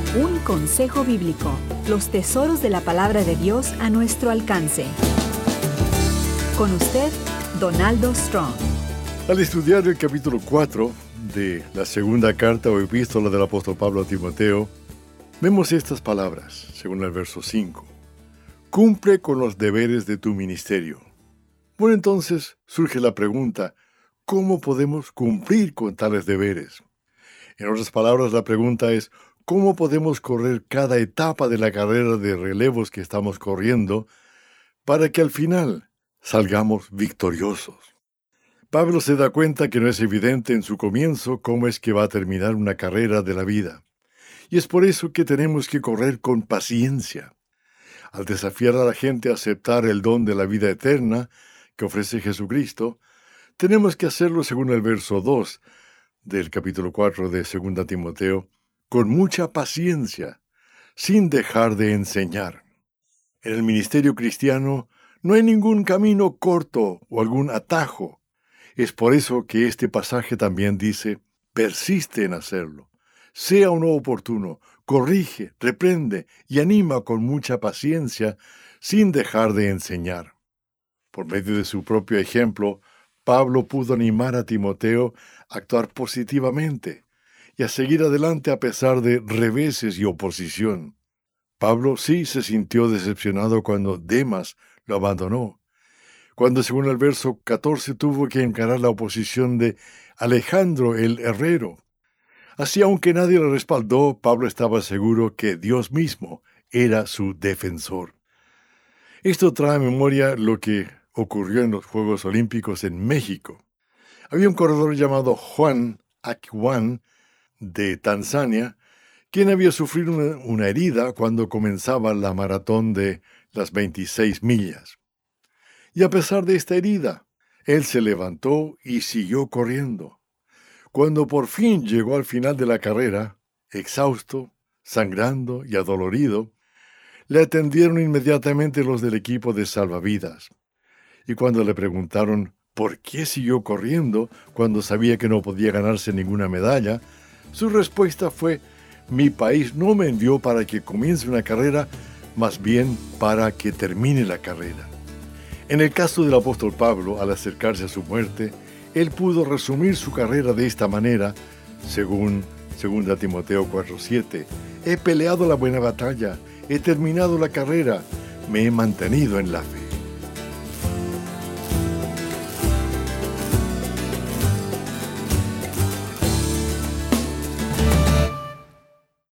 Un consejo bíblico. Los tesoros de la palabra de Dios a nuestro alcance. Con usted, Donaldo Strong. Al estudiar el capítulo 4 de la segunda carta o epístola del apóstol Pablo a Timoteo, vemos estas palabras, según el verso 5. Cumple con los deberes de tu ministerio. Bueno, entonces surge la pregunta, ¿cómo podemos cumplir con tales deberes? En otras palabras, la pregunta es, ¿cómo podemos correr cada etapa de la carrera de relevos que estamos corriendo para que al final salgamos victoriosos? Pablo se da cuenta que no es evidente en su comienzo cómo es que va a terminar una carrera de la vida. Y es por eso que tenemos que correr con paciencia. Al desafiar a la gente a aceptar el don de la vida eterna que ofrece Jesucristo, tenemos que hacerlo según el verso 2 del capítulo 4 de 2 Timoteo, con mucha paciencia, sin dejar de enseñar. En el ministerio cristiano no hay ningún camino corto o algún atajo. Es por eso que este pasaje también dice, persiste en hacerlo. Sea o no oportuno, corrige, reprende y anima con mucha paciencia, sin dejar de enseñar. Por medio de su propio ejemplo, Pablo pudo animar a Timoteo a actuar positivamente y a seguir adelante a pesar de reveses y oposición. Pablo sí se sintió decepcionado cuando Demas lo abandonó, cuando según el verso 14 tuvo que encarar la oposición de Alejandro el herrero. Así, aunque nadie lo respaldó, Pablo estaba seguro que Dios mismo era su defensor. Esto trae a memoria lo que ocurrió en los Juegos Olímpicos en México. Había un corredor llamado Juan Akwan de Tanzania, quien había sufrido una herida cuando comenzaba la maratón de las 26 millas. Y a pesar de esta herida, él se levantó y siguió corriendo. Cuando por fin llegó al final de la carrera, exhausto, sangrando y adolorido, le atendieron inmediatamente los del equipo de salvavidas. Y cuando le preguntaron por qué siguió corriendo cuando sabía que no podía ganarse ninguna medalla, su respuesta fue, mi país no me envió para que comience una carrera, más bien para que termine la carrera. En el caso del apóstol Pablo, al acercarse a su muerte, él pudo resumir su carrera de esta manera, según 2 Timoteo 4:7. He peleado la buena batalla, he terminado la carrera, me he mantenido en la fe.